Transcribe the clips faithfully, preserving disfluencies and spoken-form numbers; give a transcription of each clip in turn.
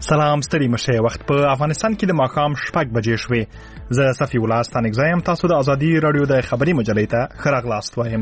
سلام ستړي مشه. وخت په افغانستان کې د ماښام شپږ بجې شوې. زه صفي الله ستانک زایم. تاسو د ازادي رادیو د خبري مجلې ته ښه راغلاست وایم.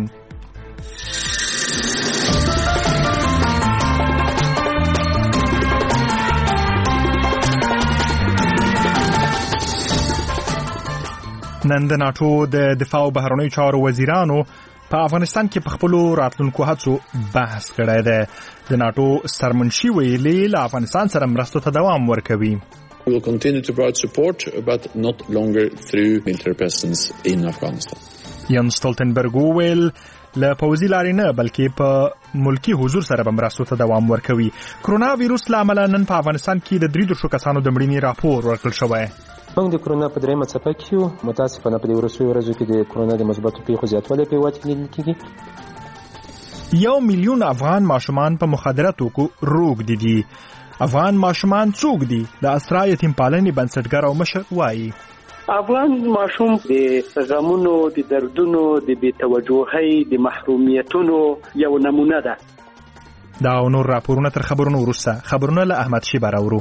نن د ناټو د دفاع او بهرنیو چارو وزیرانو په افغانستان کې په خپلو راتلونکو هڅو بحث کړی دی. د ناټو سرمنشي ویلي له افغانستان سره مرستو ته دوام ورکوي. We will continue to provide support, but not longer through military presence in Afghanistan. ین ستولتنبرګ وویل له پوځي لارې نه بلکې په ملکی حضور سره به مرستو ته دوام ورکوي. کرونا ویروس له امله نن په افغانستان کې د درې دېرشو کسانو د مړینې راپور ورکړل شوی. موږ د کرونا په دریمه څپه کې یو. متاسفانه په دې وروستیو ورځو کې د کرونا د مثبتو پیښو زیاتوالی په هېواد کې لیدل کېږي. یو میلیون افغان ماشومان په مخدره توکو روږدي دي. افغان ماشومان څوک دي؟ د اسرا یتیم پالنې بنسټګر او مشر وایي افغان ماشوم د غمونو، د دردونو، د بېتوجهۍ، د محرومیتونو یو نمونه ده. دا او نور راپورونه تر خبرونو وروسته. خبرونه له احمد شیبه راوړو.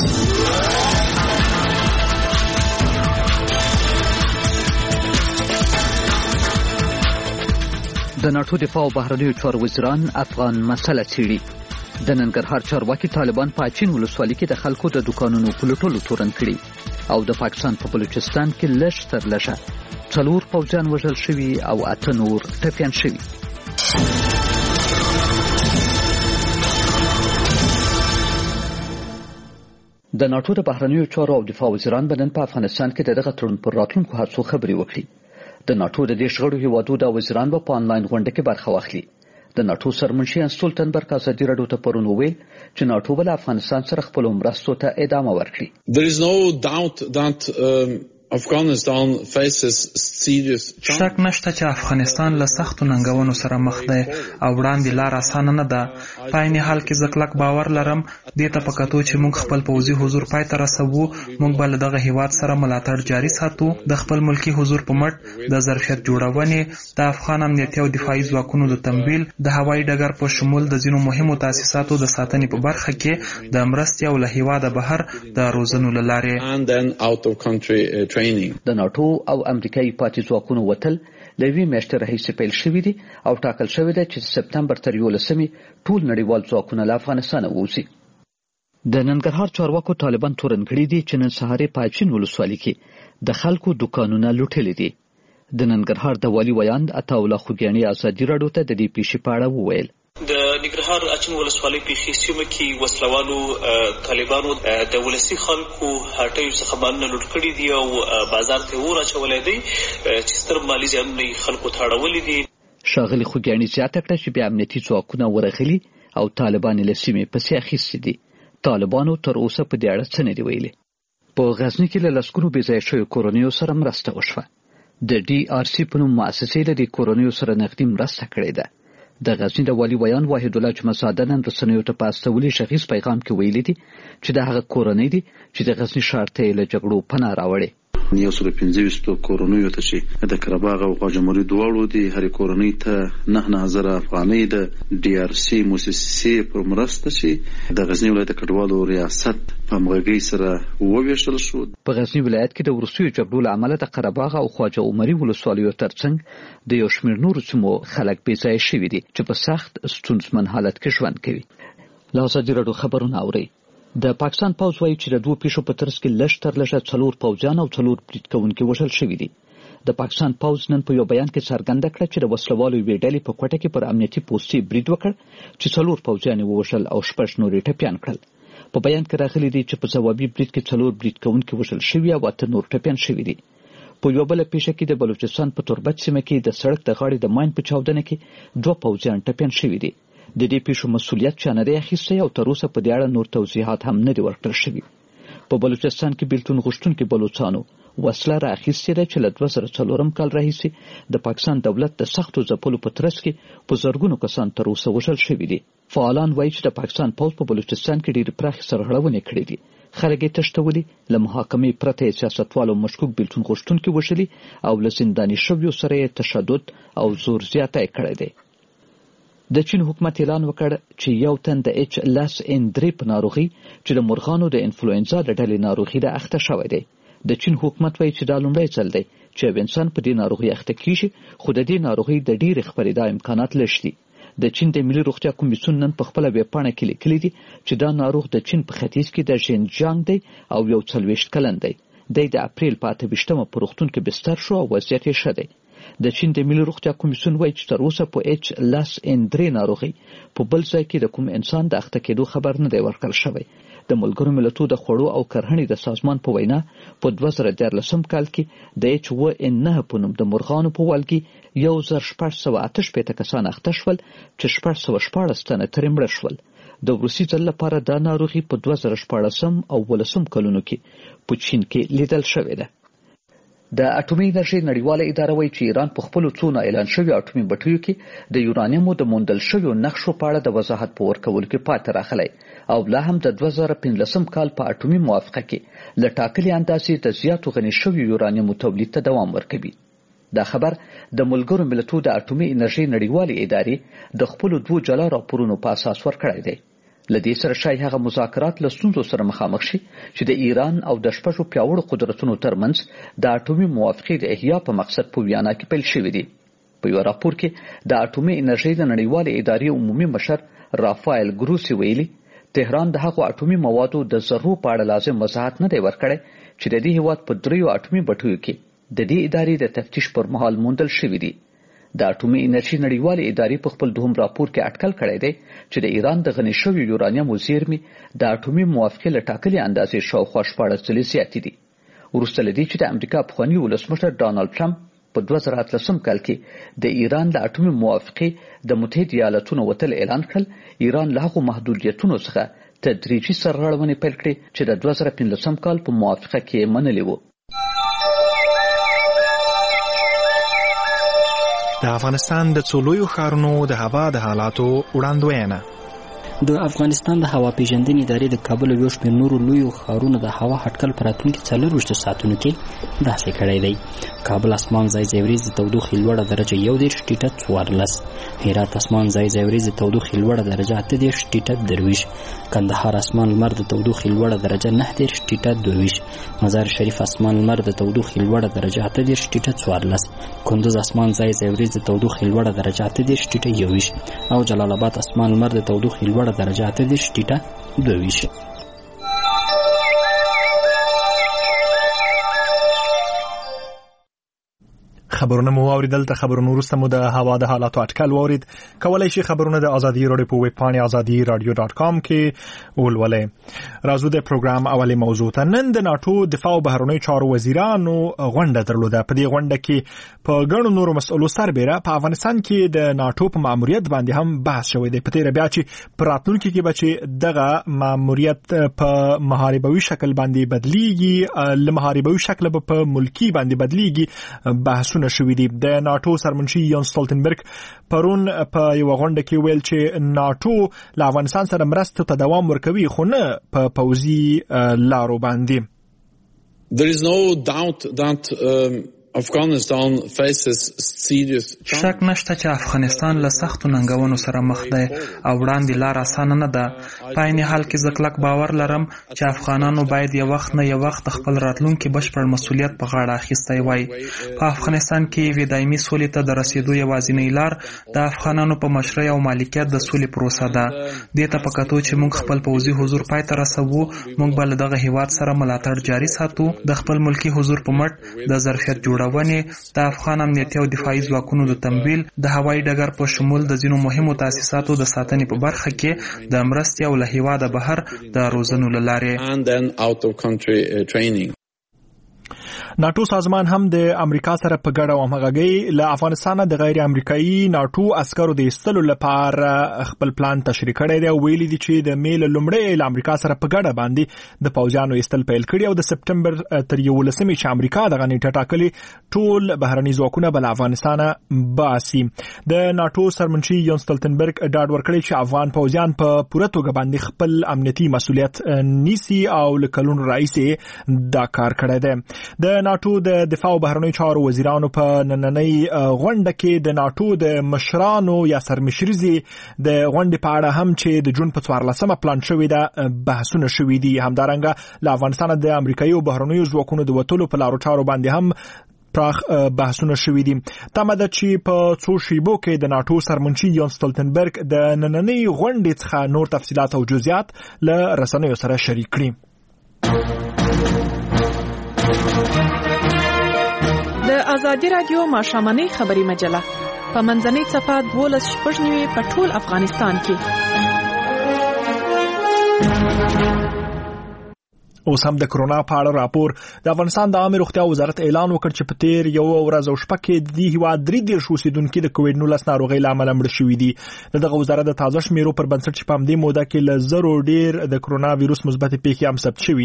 د ناټو دفاع او بهرنیو چارو وزیران افغان مسله څېړي. د ننګرهار چارواکي طالبان په اچین ولسوالۍ کې د خلکو د دوکانونو په لوټلو تورن کړي او د پاکستان په بلوچستان کې لږ تر لږه څلور پوځیان وژل شوي او اته نور ټپیان شوي. د ناټو د بهرنیو چارو او دفاع وزیران به نن په افغانستان کې د دغه تړون پر راتلونکو هڅو خبرې وکړي. د ناټو د دې شغړو هیوادو د وزیران به په آنلاین غونډه کې برخه واخلي. د ناټو سرمنشي ین ستولتنبرګ ازادي راډیو ته پرون وویل چې ناټو به له افغانستان سره خپلو مرستو ته ادامه ورکړي. There is no doubt that um, Afghanistan faces serious شک نشته چې افغانستان له سختو ننګونو سره مخ دی او وړاندې لار اسانه نه ده. په عین حال کې زه کلک باور لرم دې ته په کتو چې موږ خپل پوځي حضور پای ته رسوو، موږ به له دغه هیواد سره ملاتړ جاري ساتو. د خپل ملکی حضور په مټ د ظرفیت جوړونې، د افغان امنیتي او دفاعي ځواکونو د تمویل، د هوایي ډګر په شمول د ځینو مهمو تاسیساتو د ساتنې په برخه کې د مرستې او له هیواده بهر د روزنو له لارې. د ناټو او امریکایي پاتې ځواکونو وتل له یوې میاشتې راهیسې پیل شوي دي او ټاکل شوی دی چې سپتمبر تر یولسمې ټول نړیوال ځواکونه له افغانستانه ووځي. د ننګرهار چارواکو طالبان تورن کړي دي چې نن سهار په اچین ولسوالۍ کې د خلکو دوکانونه لوټلي دي. د ننګرهار د والي ویاند عطاالله خوګیاڼي ازادي راډیو ته د دې پیښې په اړه وویل. د ننګرهار اچین ولسوالۍ پیښې سیمه کې وسلوالو طالبانو د ولسي خلکو هټیو څخه مالونه لوټ کړي دي او بازار ته اور اچولی دی چې ستر مالي زیانونه یې خلکو ته اړولي دي. ښاغلي خوګیاڼي زیاته کړه چې بیا امنیتي ځواکونه ورغلي او طالبان له سیمې پسې اخیستي دي. طالبانو تر اوسه په دې اړه څه نه دي ویلي. په غزني کې له لسګونو بېځایه شویو کورنیو سره مرسته وشوه. د ډي آر سی په نوم مؤسسې له دې کورنیو سره نغدي مرسته کړې ده. د غزني د والي ویان واحد الله جمعزاده نن رسنیو ته په استولي شخص پیغام کې ویلي دي چې د هغه کورنۍ دي چې د غزني ښار ته له جګړو پناه راوړي. یو سل پنځه ویشت کورنیو ته چې د قرهباغ او غاجمري دواړو دي هرې کورنۍ ته نه نه زره افغانۍ د ډي آر سی موسسې په مرسته چې د غزني ولایت کډوالو ریاست په همغږۍ سره وویشتل شو. په غزني ولایت کې د وروستیو جګړو له امله د قرهباغ او خواجه عمري ولسوالیو ترڅنګ د یو شمېر نورو سیمو خلک بېځایه شوي دي چې په سخت ستونزمن حالت کې ژوند کوي. له ازادي راډیو خبرونه اورئ. د پاکستان پوځ وایي چې د دوه پیښو په ترڅ کې لږ تر لږه څلور پوځیان او څلور برید کوونکي وژل شوي دي. د پاکستان پوځ نن په یو بیان کې څرګنده کړه چې د وسلوالو یوې ډلې په کوټه کې پر امنیتي پوستې برید وکړ چې څلور پوځیان یې ووژل او شپږ نور یې ټپیان کړل. په بیان کې راغلي دي چې په ځوابي برید کې څلور برید کوونکي وژل شوي او اته نور ټپیان شوي دي. په یوه بله پیښه کې د بلوچستان په تربت سیمه کې د سړک د غاړې د ماین په چاودنه کې دوه پوځیان ټپیان شوي دي. د دې پیښو مسؤلیت چا نه دی اخیستی او تر اوسه په دې اړه نور توضیحات هم نه دي ورکړل شوي. په بلوچستان کې بیلتون غوښتونکي بلوچانو وسله رااخیستې ده چې له دوه زره څلورم کال راهیسې د پاکستان دولت د سختو ځپلو په ترڅ کې په زرګونو کسان تر اوسه وژل شوي دي. فعالان وایي چې د پاکستان پوځ په بلوچستان کې ډېرې پراخې سرغړونې کړې دي. خلک یې تښتولي، له محاکمې پرته یې سیاستوالو مشکوک بیلتون غوښتونکي وژلي او له زنداني شویو سره یې تشدد او زور زیاتی کړی دی. د چین حکومت اعلان وکړ چې یو تن د اچ لاس ان درې په ناروغي چې د مرغانو د انفلوئنزا د ډلې ناروغي ده اخته شوی دی. د چین حکومت وایي چې دا لومړی ځل دی چې یو انسان په دې ناروغي اخته کیږي، خو د دې ناروغي د ډېرې خپرېدا امکانات لږ دي. د چین د ملي روغتیا کمیسیون نن په خپله ویبپاڼه کې لیکلي دي چې دا ناروغ د چین په ختیځ کې د ژینجیانګ دی او یو څلوېښت کلن دی. دی د اپریل په اته ویشتمه په روغتون کې بستر شو او وضعیت یې ښه دی. د چین د ملي روغتیا کمیسیون وایي چې تر اوسه په اچ لاس ان درې ناروغي په بل ځای کې د کوم انسان د اخته کېدو خبر نه دی ورکړل شوی. د ملګرو ملتونو د خوړو او کرهڼې د سازمان په وینا په دوه زره دیارلسم کال کې د اچ اوه ان نهه په نوم د مرغانو په والګي یو زر شپږ سوه اته شپېته کسان اخته شول چې شپږ سوه شپاړس تنه ترې مړه شول. د وروستي ځل لپاره دا ناروغي په دوه زره شپاړسم او ولسم کلونو کې په چین کې لیدل شوې ده. د اټومي انرژي نړیواله اداره وایي چې ایران په خپلو څو اعلان شویو اټومي بټریو کې د یورانیمو د موندل شویو نقشو په اړه د وضاحت په ورکولو کې پاتې راغلی او لا هم د دوه زره پنځلسم کال په اټومي موافقه کې له ټاکلې اندازې د زیاتو غني شویو یورانیمو تولید ته دوام ورکوي. دا خبر د ملګرو ملتونو د اټومي انرژي نړیوالې ادارې د خپلو دوو جلا راپورونو په اساس ورکړی دی. لدې سره شای هغه مذاکرات له ستونزو سره مخامخ شي چې د ایران او د شپږو پیاوړو قدرتونو ترمنځ د اټومي موافقې د احیا په مقصد په ویانا کې پیل شوي دي. په یو راپور کې د اټومي انرژي د نړیوالې ادارې عمومي مشر رافایل ګروسی ویلي تهران د هغو اټومي موادو د ذرو په اړه لازم وضاحت نه دی ورکړی چې د دې هیواد په دریو اټومي بټیو کې د دې ادارې د تفتیش پر مهال موندل شوي دي. د اټومي انرژي نړیوالې ادارې په خپل دوهم راپور کې اټکل کړی دی چې د ایران د غني شویو یورانیمو زیرمې د اټومي موافقې له ټاکلې اندازې شاوخوا شپاړس ځلې زیاتې دي. وروسته له دې چې د امریکا پخواني ولسمشر ډانالډ ټرمپ په دوه زره اتلسم کال کې د ایران له اټومي موافقې د متحد ایالتونو وتل اعلان کړل، ایران له هغو محدودیتونو څخه تدریجي سرغړونې پیل کړې چې د دوه زره پنځلسم کال په موافقه کې منلې وو. د افغانستان د څو لویو ښارونو د هوا د حالاتو وړاندوینه. د افغانستان د هوا پیژندنې ادارې د کابل او یو شمېر نورو لویو ښارونو د هوا اټکل په راتلونکي څلرویشتو ساعتونو کې داسې کړی دی. کابل اسمان ځای ځای وریځ د تودوخې لوړه درجه یو دېرش ټیټه څوارلس، هرات اسمان ځای ځای وریځ د تودوخې لوړه درجه اته دېرش ټیټه درویشت، کندهار اسمان لمر د تودوخې لوړه درجه نه دېرش ټیټه دوهویشت، مزار شریف اسمان لمر د تودوخې لوړه درجه اته دېرش ټیټه څوارلس، کندوز اسمان ځای ځای وریځ د تودوخې لوړه درجه اته دېرش ټیټه یوویشت او جلال آباد اسمان لمر د تودوخې لوړه درجه اته دېرش ټیټه دوهویشت. خبرونه مو اوریدل. ته خبرونه وروسته مو د هوا د حالاتو اټکل واورید. کولای شي خبرونه د ازادي رادیو په ویب پاڼې ازادي رادیو ډاټ کام کې ولولئ. راځو د پروګرام اولي موضوع ته. نن د ناتو دفاع او بهرنی چارو وزیرانو غونډه درلوده. په دې غونډه کې په ګڼو نورو مسؤلو سربېره په افغانستان کې د ناتو په ماموریت باندې هم بحث شوی دی. په تیر بیا چې په راتلونکي کې به چې دغه ماموریت په محاربوي شکل باندې بدلیږي، له محاربوي شکل به په ملکی باندې بدلیږي، بحثونه شوی دی. د ناتو سرمنشي یان سټولټنبرګ پرون په یو غونډه کې ویل چې ناتو له افغانستان سره مرستو ته دوام ورکوي، خو نه په پوځي لارو باندې. There is no doubt that um, Afghanistan faces serious شک نشته چې افغانستان له سختو ننګونو سره مخ دی او وړاندې لار اسانه نه ده. په عین حال کې زه کلک باور لرم چې افغانانو باید یو وخت نه یو وخت خپل راتلونکي بشپړ مسؤلیت په غاړه اخیستی وای. په افغانستان کې یوې دایمي سولې ته د رسیدو یوازینۍ لار د افغانانو په مشرۍ او مالکیت د سولې پروسه ده. دې ته په کتو چې موږ خپل پوځي حضور پای ته رسوو، موږ به له دغه هیواد سره ملاتړ جاري ساتو. د خپل ملکی حضور په مټ د ظرفیت جوړ د افغان امنیتي او دفاعي ځواکونو د تمویل، د هوایي ډګر په شمول د ځینو مهمو تاسیساتو د ساتنې په برخه کې د مرستې او له هیواده بهر د روزنو له لارې. ناتو سازمان هم د امریکا سره په ګډه او همغږي له افغانستان د غیر امریکایي ناتو عسکرو د ایستلو لپاره خپل پلان تشریح کړی دی. ویلي دي چې د میل لومړی له امریکا سره په ګډه باندې د پوځیانو ایستل پیل کړي او د سپټمبر تر یولسمې چې امریکا دغه نیټه ټاکلې ټول بهرني ځواکونه بل افغانستان باسي. د ناتو سرمنشي یان سټولټنبرګ ډاډ ورکړی چې افغان پوځیان په پوره توګه باندې خپل امنیتي مسؤلیت نیسي او له کلونو راهیسې دا کار کړی دی. د د ناتو د دفاع او بهرنیو چارو وزیرانو په نننۍ غونډه کې د ناتو د مشرانو یا سرمشرزي د غونډې په اړه هم چې د جون په څوارلسمه پلان شوې ده بحثونه شوي دي. همدارنګه له افغانستان د امریکایي او بهرنیو ځواکونو د وتلو په لارو چارو باندې هم پراخ بحثونه شوي دي. تمه ده چې په څو شیبو کې د ناتو سرمنشي یون سټولتنبرګ د نننۍ غونډې څخه نور تفصيلات او جزئیات له رسنیو سره شریک کړي. د ازادي رادیو ماښامنۍ خبري مجله په منځنۍ صفحه دولس شپږ نیوي په ټول افغانستان کې. اوس هم د کرونا په اړه راپور. د افغانستان د عامه روغتیا وزارت اعلان وکړ چې په تیر یو ورځ او شپه کې د هیواد درې دېرش اوسیدونکو د کووډ نولس ناروغۍ له امله مړه شوي دي. دغه وزارت د تازه شمیرو پر بنسټ چې په همدې موده کې له زرو ډیر د کرونا وایروس مثبت پیښې هم ثبت شوي.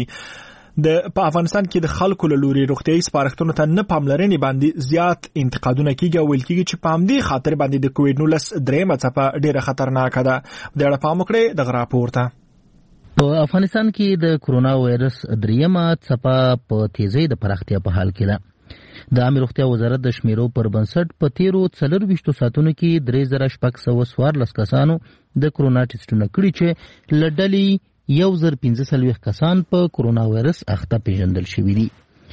د په افغانستان کې د خلکو له لوري روغتیايي سپارښتنو ته نه پاملرنې باندې زیات انتقادونه کیږي او ویل کیږي چې په همدې خاطر باندې د کووډ نولس درېمه څپه ډیره خطرناکه ده. د اړه پام وکړئ دغه راپور ته. په افغانستان کې د کرونا وایرس دریمه څپه په تیزی د پراختیا په حال کې ده. د عامه روغتیا وزارت د شمیرو پر بنسټ په تیرو څلرويشتو ساعتونو کې درې زره شپږ سوه څوارلس کسانو د کرونا ټیسټونه کړي چې له ډلې یو زر پنځه څلوېښت کسان په کرونا وایرس اخته پیژندل شوي دي.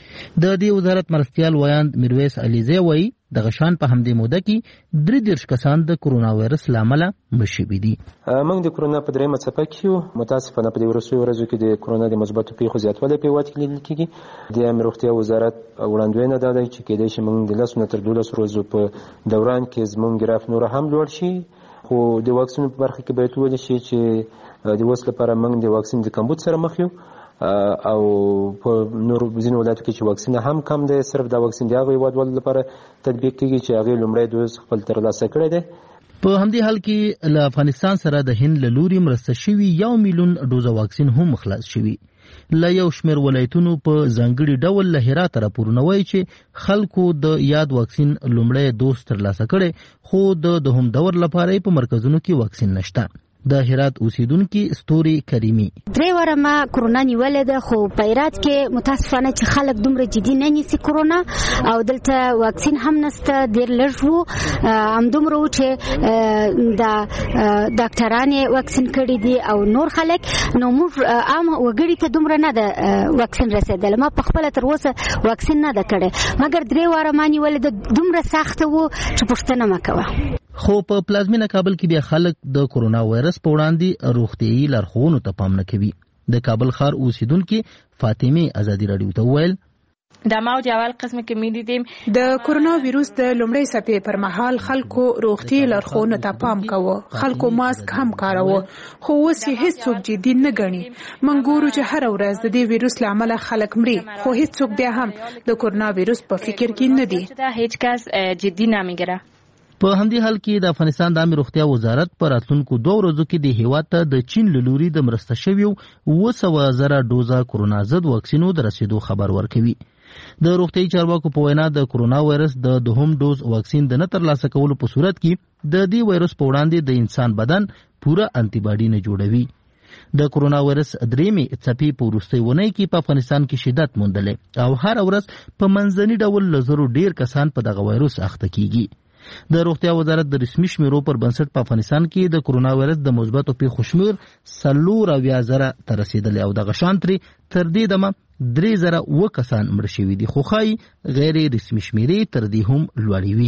د دې وزارت مرستیال ویاند میرویس علیزی وایي دغه شان په همدې موده کې درې دېرش کسان د کرونا وایرس له امله مړه شوي دي. موږ د کرونا په دریمه څپه کې یو. متاسفانه په دې وروستیو ورځو کې د کرونا د مثبتو پیښو زیاتوالی په هېواد کې لیدل کېږي. د عامه روغتیا وزارت وړاندوینه دا ده چې کېدای شي موږ د لسو نه تر دولسو ورځو په دوران کې زموږ ګراف نور هم لوړ شي، خو د واکسینو په برخه کې باید وویل شي چې د اوس لپاره موږ د واکسین د کمبود سره مخ یو او په نورو ځینو ولایتو کې چې واکسین هم کم دی. صرف دا واکسین د هغو هېوادوالو لپاره تطبیق کېږي چې هغې لومړی دوز خپل ترلاسه کړی دی. په همدې حال کې له افغانستان سره د هند له لوري مرسته شوي یو میلیون ډوزه واکسین هم خلاص شوي. له یو شمېر ولایتونو په ځانګړي ډول له هرات راپورونه وایي چې خلکو د یاد واکسین لومړی دوز ترلاسه کړی، خو د دوهم دور لپاره په مرکزونو کې واکسین نشته. د هرات اوسیدونکي ستوري کریمي درې واره ما کرونا نیولې ده، خو په هرات کې متاسفانه چې خلک دومره جدي نه نیسي کرونا او دلته واکسین هم نسته، ډېر لږ وو. همدومره و چې د ډاکټرانې واکسین کړي دي او نور خلک، نو موږ عام وګړي ته دومره نه ده واکسین رسېدلی. ما په خپله تر اوسه واکسین نه ده کړی، مګر درې واره ما نیولې ده. دومره سخته و چې پوښتنه مه کوه. خو په پلازمینه کابل کې بیا خلک د کرونا وایرس په وړاندې روغتیايي لارښوونو ته پام نه کوي. د کابل ښار اوسیدونکي فاطمه ازادي راډیو ته وویل د موج اول قسم کې می دیدیم د کرونا وایروس د لومړۍ څپې پر مهال خلکو روغتیايي لارښوونو ته پام کاوه، خلکو ماسک هم کاروه، خو اوس یې هیڅوک جدي نه ګڼي. موږ ګورو چې هر ورځ د دې وایروس له امله خلک مري، خو هیڅوک بیا هم د کرونا وایروس په فکر کې نه دي. دا هیڅ کس جدي نه میګره. په همدې حال کې د افغانستان د عامه روغتیا وزارت په راتلونکو دوه ورځو کې د هیواد ته د چین له لوري د مرسته شویو اوه سوه زره ډوزه کرونا ضد واکسینو د رسیدو خبر ورکوي. د روغتیايي چارواکو په وینا د کرونا وایرس د دوهم ډوز واکسین د نه ترلاسه کولو په صورت کې د دې وایرس په وړاندې د انسان بدن پوره انټي باډي نه جوړوي. د کرونا وایرس درېمې څپې په وروستۍ اونۍ کې په افغانستان کې شدت موندلی او هر ورځ په منځني ډول له زرو ډیر کسان په دغه وایرس اخته کیږي. د روغتیا وزارت د رسمي شمیرو پر بنسټ په افغانستان کې د کرونا وایرس د مثبتو پیښو شمیر څلور اویا زره ته رسیدلی او دغه شان ترې تر دې دمه درې زره اووه کسان مړه شوي دي، خو ښایي غیر رسمي شمیرې تر دې هم لوړې وي.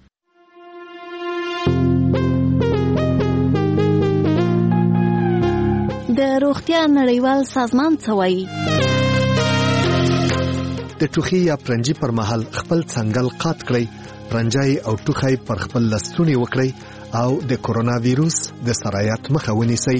د روغتیا نړیوال سازمان څه وایي؟ د ټوخي یا پرنجي پر مهال خپل څنګل قات کړئ، پرنجای او ټوخی پر خپل لستونی وکړئ او د کرونا وایروس د سرایت مخه ونیسئ.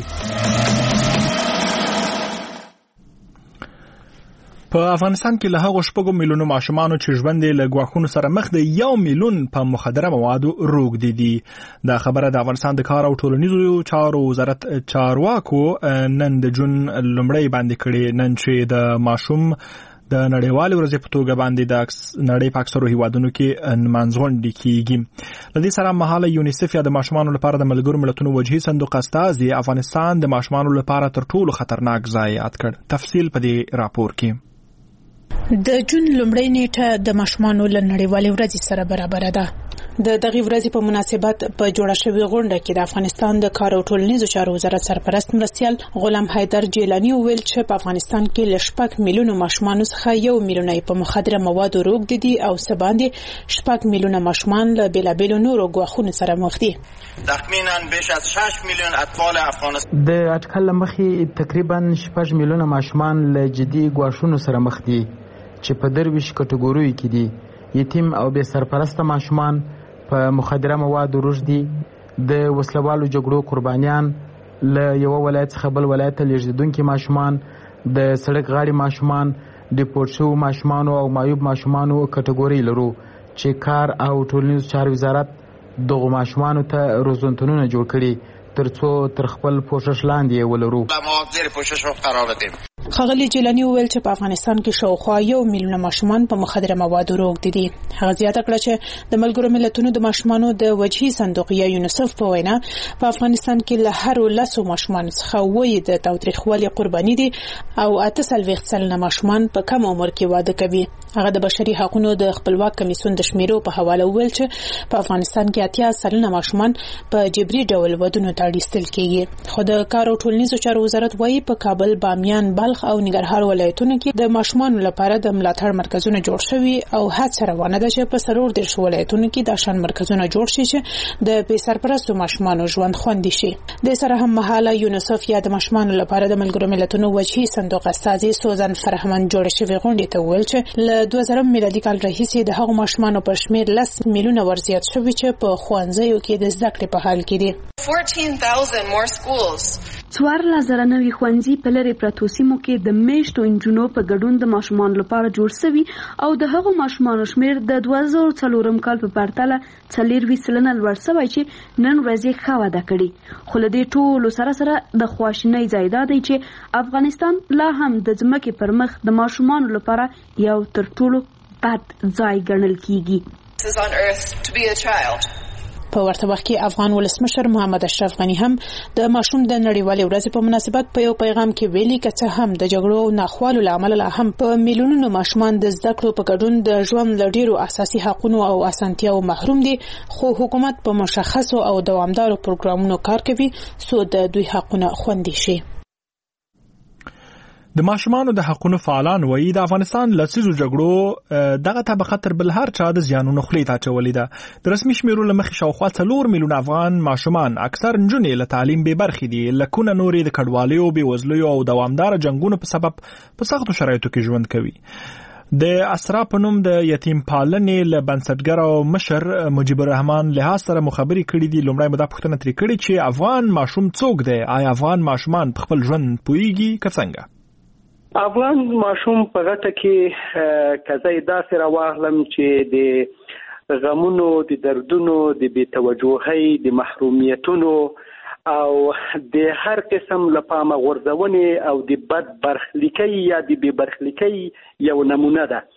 په افغانستان کې له هغو شپږو میلیونو ماشومانو چې ژوند یې له ګواښونو سره مخ دی، یو میلیون په مخدره موادو روږدي دي. دا خبره د افغانستان د کار او ټولنیزو چارو وزارت چارواکو نن د جون لومړی باندې کړي، نن چې د ماشوم د نړیوالې ورځې په توګه باندې د نړۍ په اکثرو هیوادونو کې نمانځغونډې کیږي. له دې سره مهاله یونیسف یا د ماشومانو لپاره د ملګرو ملتونو وجهي صندوق استازي افغانستان د ماشومانو لپاره تر ټولو خطرناک ځای یاد کړ. تفصیل په دې راپور کې. د جون لومړۍ نیټه د ماشومانو له نړیوالې ورځې سره برابر ده. د دغه ورځې په مناسبت په جوړه شوې غونډه کې د افغانستان د کار او ټولنیزو چارو وزارت سرپرست مرستیال غلام حیدر جیلانی وویل چې په افغانستان کې له شپږ میلیونو ماشومانو څخه یو میلیون په مخدره موادو روږدي دي او څه باندې شپږ میلیونه ماشومان له بېلابېلو نورو ګواښونو سره مخ دي. تخمیناً بیش از شش میلیون اطفال افغانستان د اټکل مخې تقریبا شپږ میلیونه ماشومان له جدي ګواښونو سره مخ دي چې په درویش کټګوریو کې دي. یتیم او بې سرپرسته ماشومان په مخدره موادو روږدي، د وسلوالو جګړو قربانیان، له یوه ولایت څخه بل ولایت ته لیږدېدونکي ماشومان، د سړک غاړې ماشومان، ډیپورټ شوو ماشومانو او معیوب ماشومانو کټګورۍ لرو چې کار او ټولنیزو چارو وزارت دغو ماشومانو ته روزنتونونه جوړ کړي ترڅو تر خپل پوښښ لاندې یې ولرو. زیر پوشش قرار بدیم. ښاغلي جیلانی وویل چې په افغانستان کې شاوخوا یو میلیون ماشومان په مخدره موادو روږدي دي. هغه زیاته کړه چې د ملګرو ملتونو د ماشومانو د وجهي صندوق یا یونیسف په وینا په افغانستان کې له هرو لسو ماشومانو څخه اووه د تاوتریخوالي قرباني دي او اته څلوېښت سلنه ماشومان په کم عمر کې واده کوي. هغه د بشري حقوقو د خپلواک کمیسیون د شمیرو په حواله وویل چې په افغانستان کې اتیا سلنه ماشومان په جبري ډول ودونو ته اړ ایستل کېږي. خو د کار او ټولنیزو چارو وزارت وايي په کابل، بامیان، بلخ او ننګرهار ولایتونو کې د ماشومانو لپاره د ملاتړ مرکزونه جوړ شوي او هڅه روانه ده چې په څلور دېرش ولایتونو کې د شان مرکزونه جوړ شي چې د بې سرپرستو ماشومانو ژوند خوندي شي. د سره هم مهاله یونیسف یا د ماشومانو لپاره د ملګرو ملتونو وجهي صندوق استازي سوزان فرهمن جوړ شوی غونډې ته وویل چې له دوه زره میلادي کال راهیسې د هغو ماشومانو په شمیر لس میلیونه ورزیات شوي چې په ښوونځیو کې د زده کړې په حال کې دي. څوارلس زره نوي ښوونځي په لرې پرتو سیمو کې د میشتو انجونو په ګډون د ماشومانو لپاره جوړ شوي او د هغو ماشومانو شمیر د دوه زره څلورم کال په پرتله څلېرویشت سلنه لوړ شوی چې نن ورځ یې ښه وده کړې. خو له دې ټولو سره سره د خواشینۍ ځای دا دی چې افغانستان لا هم د ځمکې پر مخ د ماشومانو لپاره یو تر ټولو بد ځای ګڼل کیږي. په ورته وخت کې افغان ولسمشر محمد اشرف غنی هم د ماشوم د نړیوالې ورځې په مناسبت په یو پیغام کې ویلي که څه هم د جګړو او ناخوالو له امله لا هم په میلیونونو ماشومان د زده کړو په ګډون د ژوند له ډیرو اساسي حقوقو او اسانتیاو محروم دي، خو حکومت په مشخصو او دوامدارو پروګرامونو کار کوي څو د دوی حقونه خوندي شي. د ماشومانو د حقوقو فعالان وایي د افغانستان لسیزو جګړو دغه طبقه تر بل هر چا د زیانونو خولې ته اچولې ده. د رسمي شمیرو له مخې شاوخوا څلور میلیونه افغان ماشومان اکثر نجونې له تعلیم بې برخې دي، لکونه نورې د کډوالیو، بېوزلیو او دوامداره جنګونو په سبب په سختو شرایطو کې ژوند کوي. د اسرا په نوم د یتیم پالنې له بنسټګر او مشر مجیب الرحمن له سره مخابري کړې دي. لومړی مده پوښتنه ترې کړې چې افغان ماشوم څوک دی؟ آیا افغان ماشومان په خپل ژوند پوهیږي که څنګه؟ افغان ماشوم په غټه کې کزای داسې راواغلم چې د غمونو، د دردونو، د بې توجهۍ، د محرومیتونو او د هر قسم له پامه غورځونې او د بد برخلیکۍ یا د بې برخلیکۍ یو نمونه ده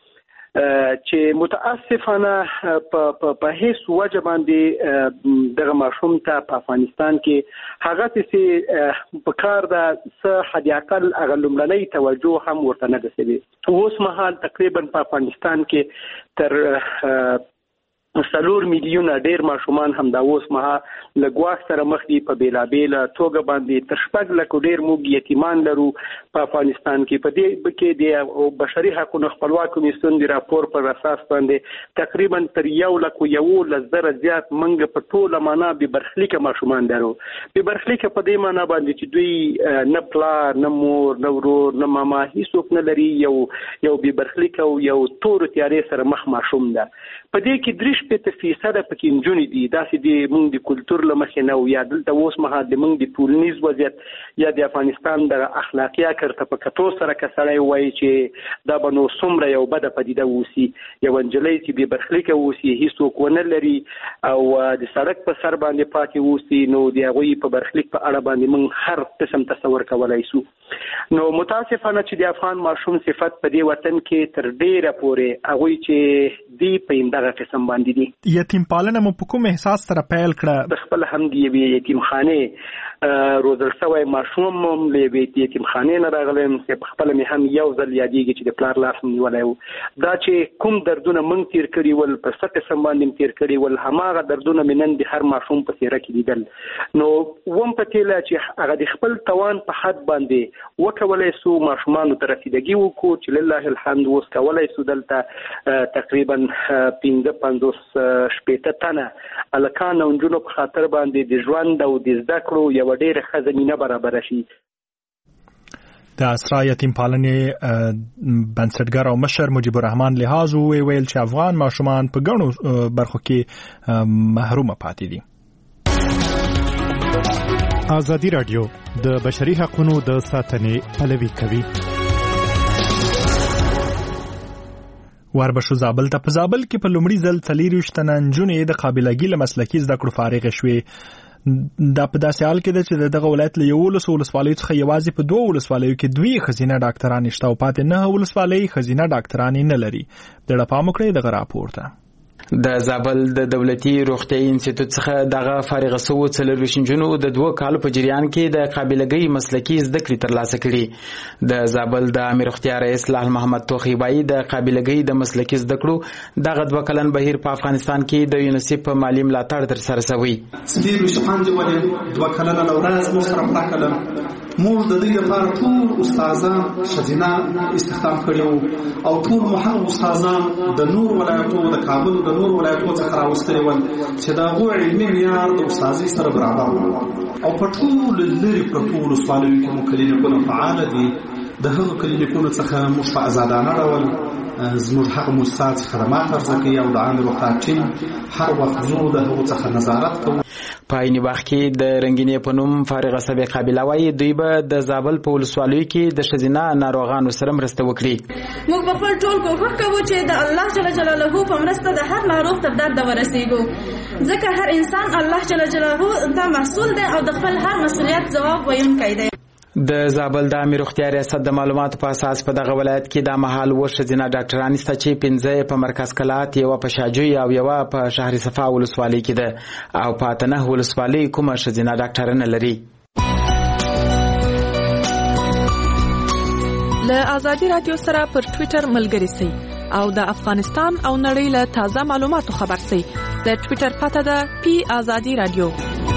چې متاسفانه په په هیڅ وجه باندې دغه ماشوم ته په افغانستان کې هغه څه په کار ده څه حد اقل هغه لومړنۍ توجه هم ورته نه رسېږي. اوس مهال تقریبا په افغانستان کې تر څلور میلیونه ډیر ماشومان هم دا اوس مهال له ګواښ سره مخ دي. په بېلابېله توګه باندې تر شپږ لکو ډیر موږ یتیمان لرو په افغانستان کې. په دې کې د بشري حقوقو خپلواک کمیسیون د راپور پر اساس باندې تقریبا تر یو لکو یولس زره زیات موږ په ټوله معنا بې برخلیکه ماشومان لرو. بې برخلیکه په دې معنا باندې چې دوی نه پلار، نه مور، نه ورور، نه ماما هیڅوک نه لري. یو یو بې برخلیکه او یو تورو تیارې سره مخ ماشوم ده. په دې کې درې شپېته فیصده پکې نجونې دي. داسې د موږ د کلتور له مخې نه او یا دلته اوس مهال د موږ د ټولنیز وضعیت یا د افغانستان د اخلاقي عکرته په کتو سره که سړی وایي چې دا به نو څومره یو بده پدیده اوسي، یو نجلۍ چې بې برخلیکه اوسي، هیڅوک ونه لري او د سړک په سر باندې پاتې اوسي، نو د هغوی په برخلیک په اړه باندې موږ هر قسم تصور کولی شو. نو متاسفانه چې د افغان ماشوم صفت په دې وطن کې تر ډیره پورې هغوی چې دی په دغه قسم باندې دي. یتیم پالنه مو په کوم احساس سره پیل کړه؟ د خپل هم دی یوې یتیم خانه روزل شوی ماشوم هم له یتیمخانې نه راغلم چې په خپل مې هم یو ځل یادېږي چې د پلار لاس نیولی و. دا چې کوم دردونه موږ تیر کړي ول په څه قسم باندې تیر کړي ول هماغه دردونه مې نن د هر ماشوم په څېره کې لیدل. نو وم په تېله چې هغه د خپل توان په حد باندې وکولی سو ماشومانو ته رسیدګي وکړو چې لله الحمد اوس کولی سو دلته تقریبا پنځه پنځوس شپېته تنه هلکان او نجونو په خاطر باندې د ژوند او د زده کړو یوه ډېره ښه زمینه برابره شي. د اسرا یتیم پالنې بنسټګر او مشر مجیب الرحمن لحاظ ویل چې افغان ماشومان په ګڼو برخو کې محرومه پاتې دي. ازادي راډیو د بشري حقوقو د ساتنې پلوي کوي. وربشو زابل ته په زابل کې په لومړي ځل څلېرویشت تنه نجونې د قابلګي له مسلکي زده کړو فارغې شوې. دا په داسې حال کې ده چې دغه ولایت له یولسو ولسوالیو څخه یوازې په دوه ولسوالیو کې دوی ښځینه ډاکټرانې شته او پاتې نهه ولسوالۍ ښځینه ډاکټرانې نه لري. د پام وکړئ دغه راپور ته. د زابل د دولتي روغتیايي انسټیټیوټ څخه دغه فارغ شوو څلېرویشت نجونو د دوه کالو په جریان کې د قابلګۍ مسلکي زده کړې ترلاسه کړي. د زابل د عامه روغتیا رئیس لال محمد توخی وایي د قابلګۍ د مسلکي زده کړو دغه دوه کلن بهیر په افغانستان کې د یونیسف په مالي ملاتړ ترسره شوی. څلېرویشت پنځه ولې دوه کلنه لورځ مو سره پراکلم موږ د دې لپاره ټول استادان ښځینه استخدام کړي او ټول مهم استادان د نور ولایتو د کابل د نور ولایتو څخه راوستلي ول چې دا غو علمي معیار د استادۍ سره برابر او په ټول لري پرتو ولسوالیو کې مو کلینیکونه فعال دي. د هغو کلینیکونو څخه موږ په ازادانه ډول زموږ هغه مؤسسات خدمات عرضه کوي او د عامه روغتیا ټیم هر وخت زموږ د هغو څخه نظارت کوي. په عین وخت کې د رنګینې په نوم فارغه سوې قابله وایي دوی به د زابل په ولسوالیو کې د ښځینه ناروغانو سره مرسته وکړي. موږ په خپل ټول کوښښ کوو چې د الله جل جلاله په مرسته د هر ناروغ تر درد ورسیږو ځکه هر انسان الله جل جلاله ته مسؤل دی او د خپل هر مسؤلیت ځواب ویونکی دی. د زابل د عامه روغتیا ریاست د معلوماتو په اساس په دغه ولایت کې د مهال و ښځینه ډاکټران شته چې پنځه په مرکز کلات یو په شاجوی او یو په شهر صفا ولسوالۍ کې ده او په اتنه ولسوالۍ کومه ښځینه ډاکټران لري. له ازادي رادیو سره پر ټوئیټر ملګري سئ او د افغانستان او نړۍ له تازه معلوماتو خبر سئ. د ټوئیټر پته ده پی ازادي رادیو.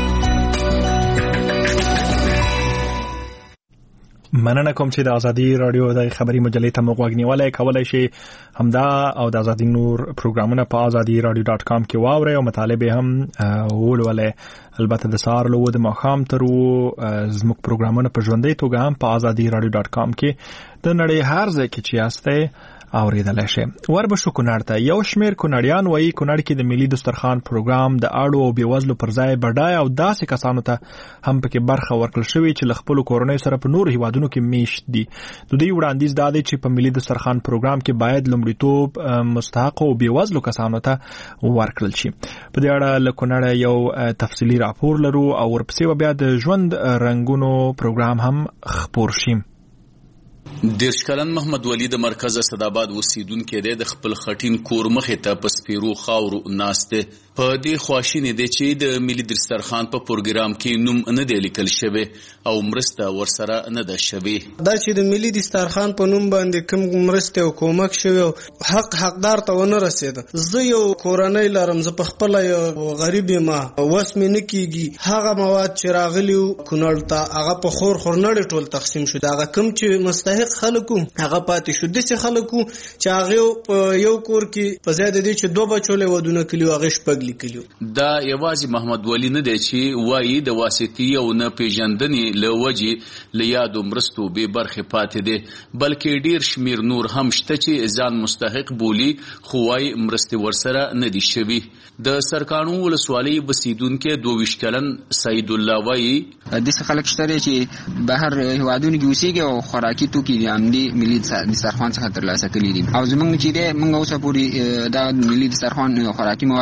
مننه کوم چې د ازادي رادیو د خبري مجلې ته موږ غوږنیولای کولای شي همدا او د ازادي نور پروګرامونه په ازادي رادیو ډاټ کام کې واورئ او مطالبه هم ولولئ. البته د سهار له د ماښام تر زموږ پروګرامونه په ژوندۍ توګه هم په ازادي رادیو ډاټ کام کې د نړۍ هر ځای کې چې یاستئ اوریدلای شئ. وربشو کونړ ته یو شمېر کونړیان وایي کونړ کې د ملي دسترخوان پروګرام د اړو او بېوزلو پر ځای بډای او داسې کسانو ته هم پکې برخه ورکړل شوې چې له خپلو کورنیو سره په نورو هیوادونو کې میشت دي. د دوی وړاندیز دا دی چې په ملي دسترخوان پروګرام کې باید لومړیتوب مستحق او بېوزلو کسانو ته ورکړل شي. په دې اړه له کونړ یو تفصیلي راپور لرو او ورپسې بیا د ژوند رنګونو پروګرام هم خپور شي. دیرش کلن محمد ولی د مرکز اسداباد اوسیدونکی دی. د خپل خټین کور مخې ته په سپیرو خاورو ناست دی. په دې خواشینې دی چې د ملي دسترخوان په پروګرام کې نوم نه دی لیکل شوی او مرسته ورسره نه ده شوی. دا چې د ملي دسترخوان په نوم باندې کوم مرسته او کومک شوی حق حقدار ته ونه رسید. زه یو کورنۍ لرم، زه په خپل یو غریب یم، وس مې نه کیږي. هغه مواد چې راغلی کونړ ته هغه په خور خور نړۍ ټول تقسیم شو. هغه کوم چې مستحق خلکو هغه پاتې شو. داسې خلکو چې هغه په یو کور کې په ځای د دې چې دوه بچو له ودونه کلیو هغه شپږ لیکلیو. دا یوازې محمد ولی نه دی چې وایي د واسطي او نه پیژندنې له وجې له یادو مرستو بې برخې پاتې دی، بلکې ډیر شمیر نور هم شته چې ځان مستحق بولي خو وایي مرستې ورسره نه دي شوي. د سرکاڼو ولسوالۍ بسیدونکی دوه کلن سعید الله وایي داسې خلک شته چې بهر هیوادونو کې اوسېږي او خوراکي توکي د عمدي ملي دسترخوان څخه ترلاسه کړي دي او زموږ چې دی موږ اوسه پورې دا ملي دسترخوان خوراکي مواد نه دي ترلاسه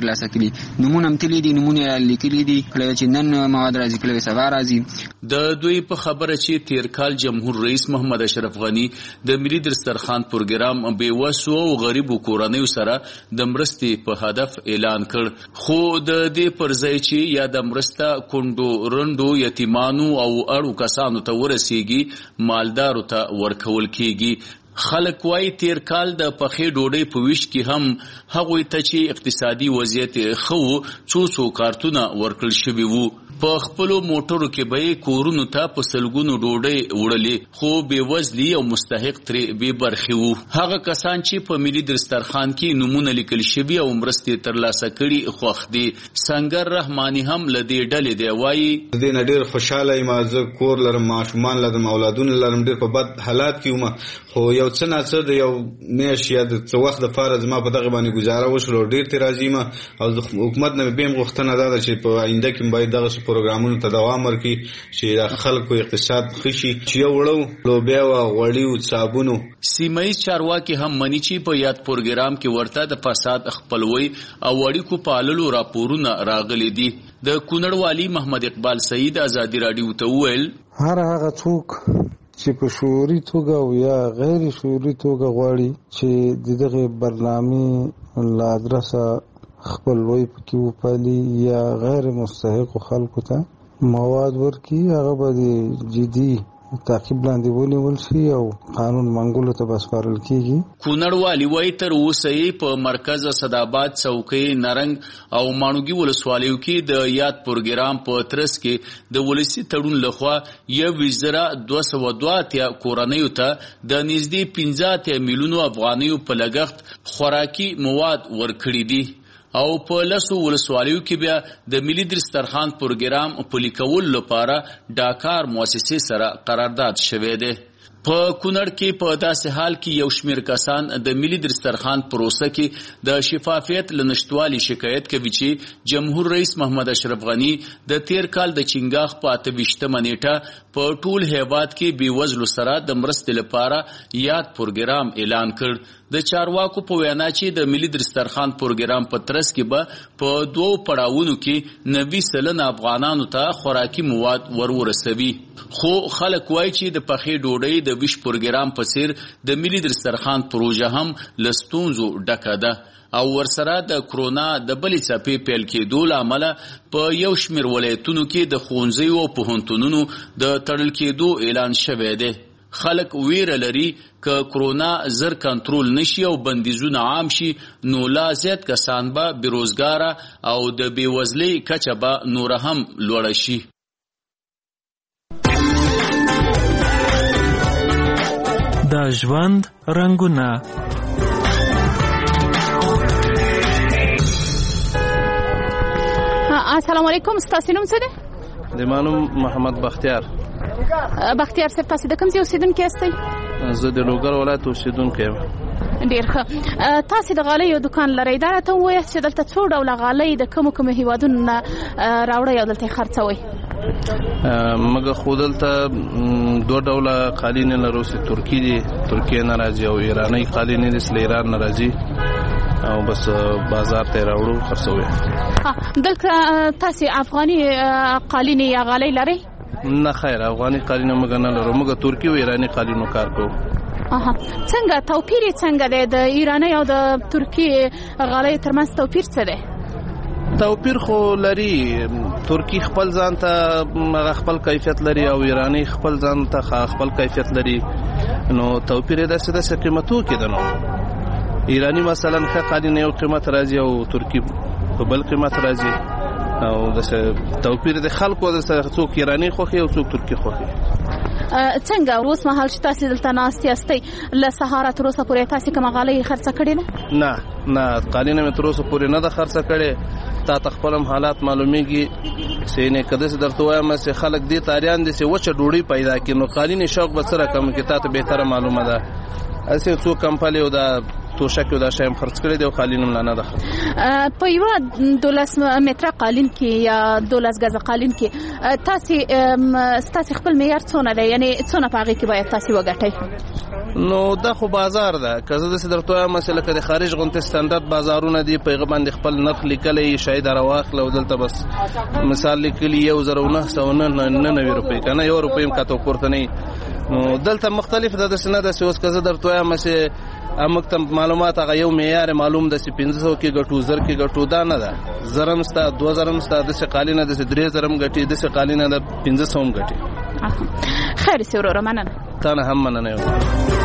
ترلاسه کړي. نمونه هم تللي دي، نمونه لیکلي دي، کله چې نن مواد راځي کله سبا راځي. د دوی په خبره چې تیر کال جمهور رئیس محمد اشرف غنی د ملي دسترخوان پروګرام بې وسو او غریبو کورنیو سره د مرستې په هدف اعلان کړ، خو د دې پر ځای چې یا د مرسته کونډو رندو یتیمانو او اړو کسانو ته ورسیږي مالدارو ته ورکول کیږي. خلک وايي تیر کال د پخې ډوډۍ په ویش کې هم هغوی ته چې اقتصادي وضعیت ښه و څو څو کارتونه ورکړل شوي وو. په خپلو موټرو کې به یې کورونو ته په سلګونو ډوډۍ وړلې، خو بېوزلي او مستحق ترې بې برخې وو. هغه کسان چې په ملي دسترخوان کې نومونه لیکل شوي او مرستې ترلاسه کړي خوښ دي. سنگر رحماني هم له دې ډلې دی، وایي د دې نه ډېر خوشحاله یم، زه کور لرم، ماشومان لرم، اولادونه لرم، ډېر په بد حالات کې وم، خو یو څه نه څه د یو میاشت یا د څه وخت دپاره زما په دغه باندې ګزاره وشول، ډېر ترې راضي یم. او د حکومت نه مې بیا هم غوښتنه دا ده چې په آینده کې باید دغسې پروګرامونو ته دوام ورکړي چې د خلکو اقتصاد ښه شي، چې یو وړو لوبیا وه، غوړي و، صابون و. سیمه ییز چارواکي هم مني چې په یاد پروګرام کې ورته د فساد، خپلوۍ او اړیکو پاللو راپورونه راغلي دي. د کونړ والي محمد اقبال سعید ازادي راډیو ته وویل هر هغه څوک چې په شعوري توګه او یا غیر شعوري توګه غواړي چې د دغه برنامې له ادرسه خپلوۍ پکې وپالي یا غیر مستحقو خلکو ته مواد ورکړي، هغه به د جدي تعقیب لاندې ونیول شي او قانون منګولو ته به سپارل کېږي. کونړ والي وایي تر اوسه یې په مرکز اسداباد، څوکۍ، نرنګ او ماڼوګي ولسوالیو کې د یاد پروګرام په ترڅ کې د ولسي تړون لخوا یوویشت زره دوه سوه دوه اتیا کورنیو ته د نږدې پنځه اتیا میلیونو افغانیو په لګښت خوراکي مواد ورکړي دي. او په لسو ولسوالیو کې بیا د ملي دسترخوان پروګرام په لیکولو لپاره ډاکار مؤسسې سره قرارداد شوی دی. په کونړ کې په داسې حال کې یو شمېر کسان د ملي دسترخوان پروسه کې د شفافیت له نشتوالي شکایت کوي چې جمهور رئیس محمد اشرف غنی د تیر کال د چنګاښ په اته ویشتمه نیټه په ټول هیواد کې بېوزلو سره د مرستې لپاره یاد پروګرام اعلان کړ. د چارواکو په وینا چې د ملي دسترخوان پروګرام په ترڅ کې به په دوو پړاوونو کې نوي سلنه افغانانو ته خوراکي مواد ور ورسوي، خو خلک وایي چې د پخې ډوډۍ د ویش پروګرام په څیر د ملي دسترخوان پروژه هم له ستونزو ډکه ده او ورسره د کرونا د بلې څپې پیل کېدو له امله په یو شمېر ولایتونو کې د ښوونځیو او پوهنتونونو د تړل کېدو اعلان شوی دی. خلک ویره لري که کرونا زر کنټرول نشي او بندیزونه عام شي نو لا زیات کسان به بیروزګاره او د بېوزلۍ کچه به نوره هم لوړه شي. د ژوند رنګونه السلام علیکم، ستاسو نوم څه دی؟ د ما نوم محمد بختیار. بختیار صاحب، تاسو د کوم ځای اوسیدونکی یاستئ؟ زه د لوګر ولایت اوسیدونکی یم. ډېر ښه. تاسو د غالیو دکان لرئ، دا راته ووایاست چې دلته څو ډوله غالۍ د کومو کومو هیوادونو نه راوړئ او دلته یې خرڅوئ؟ موږ خو دلته دوه ډوله قالینې لرو چې ترکي دي، ترکیې نه راځي، او ایراني قالینې دي چې له ایران نه راځي او بس بازار ته راوړو خرڅوي. دلته تاسو افغاني قالینې یا غالۍ لرئ؟ نه خیر، افغاني قالینو موږ نه لرو، موږ ترکي او ایراني قالینو کار کوو. اها، څنګه توپیر څنګه دی د ایراني او د ترکي غالۍ ترمنځ توپیر څه دی؟ توپیر خو لري، ترکی خپل ځان ته خپل کیفیت لري او ایرانی خپل ځان ته خپل کیفیت لري، نو توپیر د څه د څه قیمتو کې ده. نو ایرانی مثلا ښه قالین یو قیمت راځي او ترکی په بل قیمت راځي، او د توپیر د خلکو د څوک ایرانی خوښي او څوک ترکی خوښي. څنګه اوس مهال چې تاسو دلته ناست یاستئ له سهاره تر اوسه پورې تاسو کومه غالۍ خرڅه کړې ده؟ نه نه، قالینه مې تر اوسه پورې نه ده خرڅه کړې. تا ته خپل حالات معلومیږي چې نه کده څه درته وایم چې خلک دې تاریان دي چې وچه ډوډۍ پیدا کړي، نو قالینې شوق به سره کم کې تا ته به تر معلومه ده. اسې څو کمپالي او دا توشک دا شایم خرڅ کړی دی او قالین ملانه ده. په یو دولس متره قالین کې یا دولس غزه قالین کې تاسو تاسو خپل معیار څونه دی، یعنی څونه پاغي کې باید تاسو وګټئ؟ نو دا خو بازار ده، که زه د درته مسله کې د خارج غونته ستاندرد بازارونه دي، په باندې خپل نرخ لیکلی شاید راواخل او دلته بس مثال لیکلی یو زره نه سو نه نوي روپۍ کنه یو روپۍ هم کاته کوړته نه. نو دلته مختلف ده د سنه د سوس که زه درته مسه امکته معلومات هغه یو معیار معلوم د پنځه سوه کې ګټو زر کې ګټو دا نه ده، زرم ستا دوه زرم ستا د قالینه د درې زرم ګټي د قالینه د پنځه سوه ګټي. خیر سي ورور مننه. تا نه هم مننه.